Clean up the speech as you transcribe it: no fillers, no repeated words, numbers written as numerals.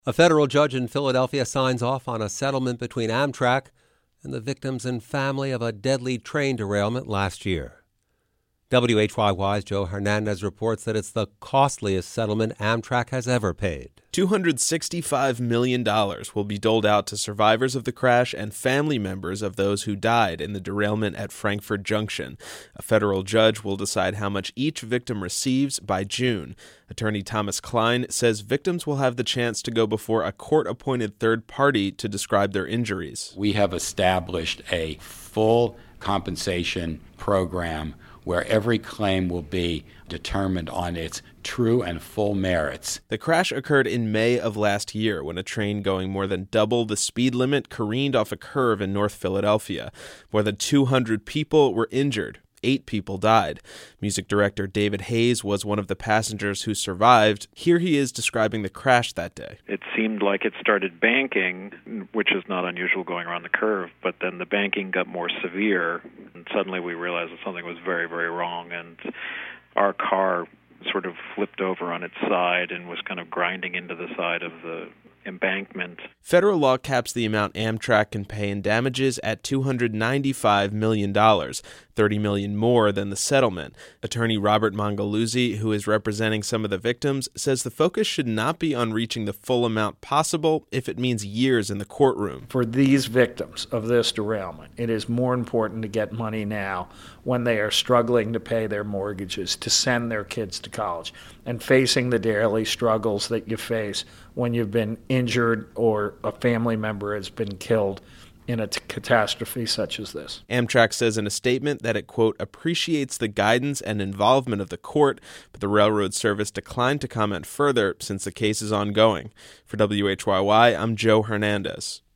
A federal judge in Philadelphia signs off on a settlement between Amtrak and the victims and family of a deadly train derailment last year. WHYY's Joe Hernandez reports that it's the costliest settlement Amtrak has ever paid. $265 million will be doled out to survivors of the crash and family members of those who died in the derailment at Frankford Junction. A federal judge will decide how much each victim receives by June. Attorney Thomas Klein says victims will have the chance to go before a court-appointed third party to describe their injuries. We have established a full compensation program where every claim will be determined on its true and full merits. The crash occurred in May of last year when a train going more than double the speed limit careened off a curve in North Philadelphia. More than 200 people were injured. 8 people died. Music director David Hayes was one of the passengers who survived. Here he is describing the crash that day. It seemed like it started banking, which is not unusual going around the curve, but then the banking got more severe, and suddenly we realized that something was very, very wrong, and our car sort of flipped over on its side and was kind of grinding into the side of the embankment. Federal law caps the amount Amtrak can pay in damages at $295 million, $30 million more than the settlement. Attorney Robert Mongaluzzi, who is representing some of the victims, says the focus should not be on reaching the full amount possible if it means years in the courtroom. For these victims of this derailment, it is more important to get money now when they are struggling to pay their mortgages, to send their kids to college, and facing the daily struggles that you face when you've been injured or a family member has been killed in a catastrophe such as this. Amtrak says in a statement that it, quote, appreciates the guidance and involvement of the court, but the railroad service declined to comment further since the case is ongoing. For WHYY, I'm Joe Hernandez.